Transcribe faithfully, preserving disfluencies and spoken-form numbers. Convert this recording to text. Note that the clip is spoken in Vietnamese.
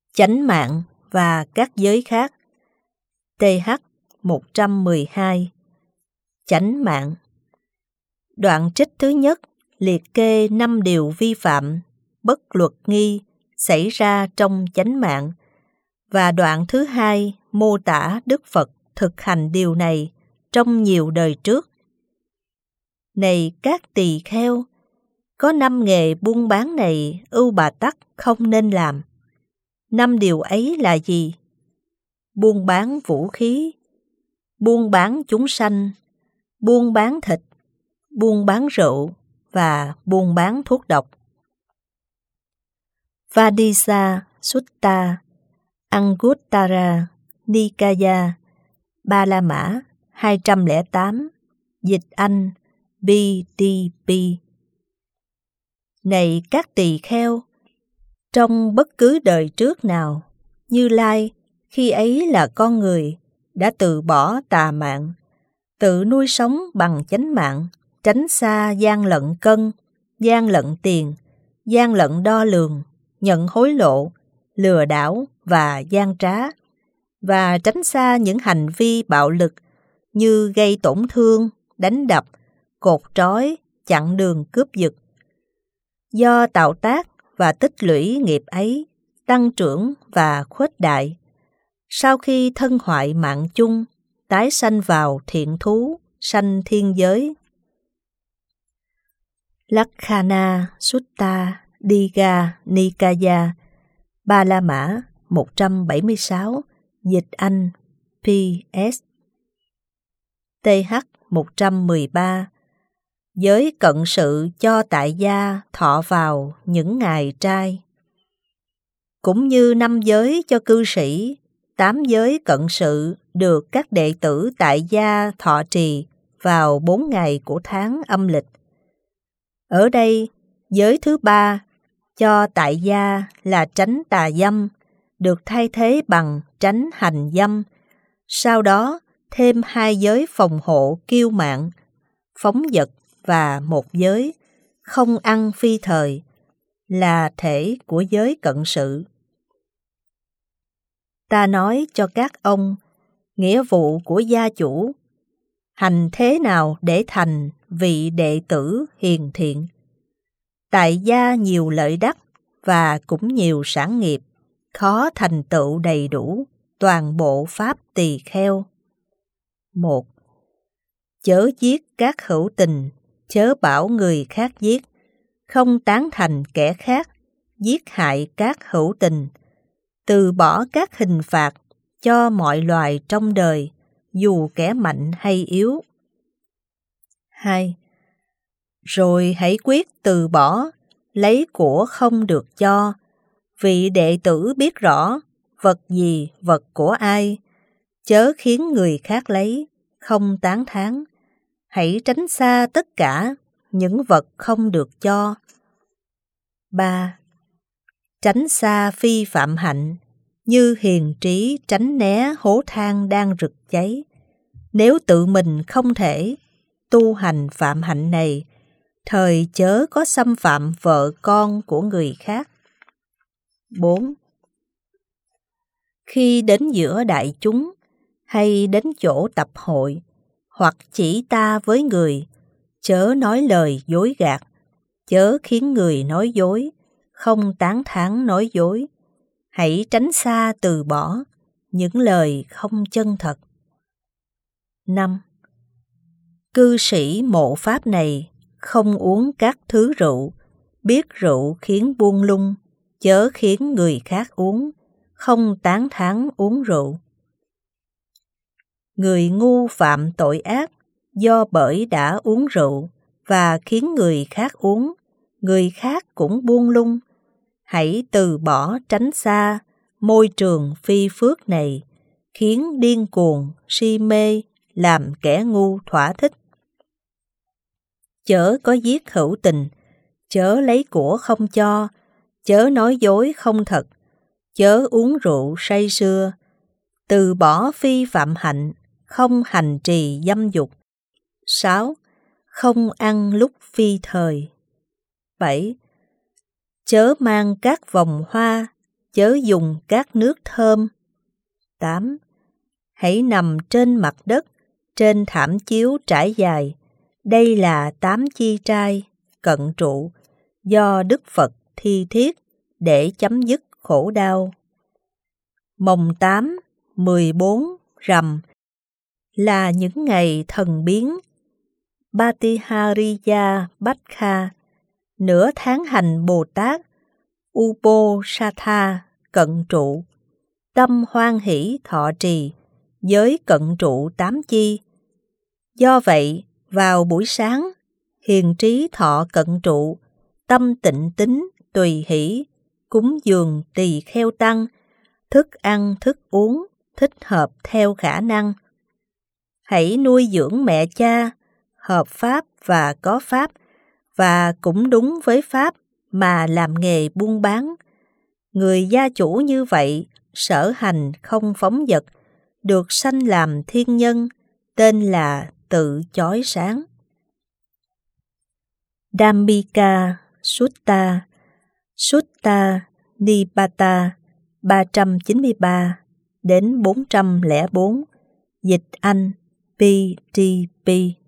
Chánh mạng và các giới khác. T H một trăm mười hai. Chánh mạng. Đoạn trích thứ nhất liệt kê năm điều vi phạm, bất luật nghi xảy ra trong chánh mạng, và đoạn thứ hai mô tả Đức Phật thực hành điều này trong nhiều đời trước. Này các tỳ kheo, có năm nghề buôn bán này Ưu Bà Tắc không nên làm. Năm điều ấy là gì? Buôn bán vũ khí, buôn bán chúng sanh, buôn bán thịt, buôn bán rượu và buôn bán thuốc độc. Vadisa Sutta, Anguttara Nikaya, Ba La Mã hai trăm lẻ tám, dịch Anh B D P. Này các tỳ kheo, trong bất cứ đời trước nào, Như Lai, khi ấy là con người, đã từ bỏ tà mạng, tự nuôi sống bằng chánh mạng, tránh xa gian lận cân, gian lận tiền, gian lận đo lường, nhận hối lộ, lừa đảo và gian trá, và tránh xa những hành vi bạo lực như gây tổn thương, đánh đập, cột trói, chặn đường cướp giật. Do tạo tác và tích lũy nghiệp ấy, tăng trưởng và khuếch đại, sau khi thân hoại mạng chung, tái sanh vào thiện thú, sanh thiên giới. Lakkhana Sutta Digha Nikaya, Ba La Mã một trăm bảy mươi sáu, dịch Anh P S. T H một trăm mười ba. Giới cận sự cho tại gia thọ vào những ngày trai. Cũng như năm giới cho cư sĩ, tám giới cận sự được các đệ tử tại gia thọ trì vào bốn ngày của tháng âm lịch. Ở đây, giới thứ ba cho tại gia là tránh tà dâm, được thay thế bằng tránh hành dâm. Sau đó, thêm hai giới phòng hộ kiêu mạn, phóng dật và một giới không ăn phi thời, là thể của giới cận sự. Ta nói cho các ông, nghĩa vụ của gia chủ, hành thế nào để thành vị đệ tử hiền thiện. Tại gia nhiều lợi đắc và cũng nhiều sản nghiệp, khó thành tựu đầy đủ toàn bộ pháp tỳ kheo. Một. Chớ giết các hữu tình, chớ bảo người khác giết, không tán thành kẻ khác, giết hại các hữu tình, từ bỏ các hình phạt cho mọi loài trong đời, dù kẻ mạnh hay yếu. Hai. Rồi hãy quyết từ bỏ, lấy của không được cho, vị đệ tử biết rõ vật gì vật của ai, chớ khiến người khác lấy, không tán thán. Hãy tránh xa tất cả những vật không được cho. Ba. Tránh xa phi phạm hạnh, như hiền trí tránh né hố than đang rực cháy. Nếu tự mình không thể tu hành phạm hạnh này, thời chớ có xâm phạm vợ con của người khác. Bốn. Khi đến giữa đại chúng, hay đến chỗ tập hội, hoặc chỉ ta với người, chớ nói lời dối gạt, chớ khiến người nói dối, không tán thán nói dối. Hãy tránh xa từ bỏ những lời không chân thật. Năm. Cư sĩ mộ pháp này không uống các thứ rượu, biết rượu khiến buông lung, chớ khiến người khác uống, không tán thán uống rượu. Người ngu phạm tội ác do bởi đã uống rượu và khiến người khác uống, người khác cũng buông lung. Hãy từ bỏ tránh xa môi trường phi phước này, khiến điên cuồng, si mê, làm kẻ ngu thỏa thích. Chớ có giết hữu tình, chớ lấy của không cho, chớ nói dối không thật, chớ uống rượu say sưa, từ bỏ phi phạm hạnh, không hành trì dâm dục. Sáu. Không ăn lúc phi thời. Bảy. Chớ mang các vòng hoa, chớ dùng các nước thơm. tám. Hãy nằm trên mặt đất, trên thảm chiếu trải dài. Đây là tám chi trai, cận trụ, do Đức Phật thi thiết để chấm dứt khổ đau. Mồng tám, mười bốn, rằm là những ngày thần biến. Bhatihariya Bhakkha, nửa tháng hành Bồ Tát, Uposatha, cận trụ, tâm hoan hỷ thọ trì, giới cận trụ tám chi. Do vậy, vào buổi sáng, hiền trí thọ cận trụ, tâm tịnh tín tùy hỷ, cúng dường tỳ kheo tăng, thức ăn thức uống thích hợp theo khả năng. Hãy nuôi dưỡng mẹ cha, hợp pháp và có pháp, và cũng đúng với pháp mà làm nghề buôn bán. Người gia chủ như vậy, sở hành không phóng dật, được sanh làm thiên nhân, tên là tự chói sáng. Dhammika Sutta, Sutta Nipata ba trăm chín mươi ba đến bốn trăm lẻ bốn, dịch Anh P T P.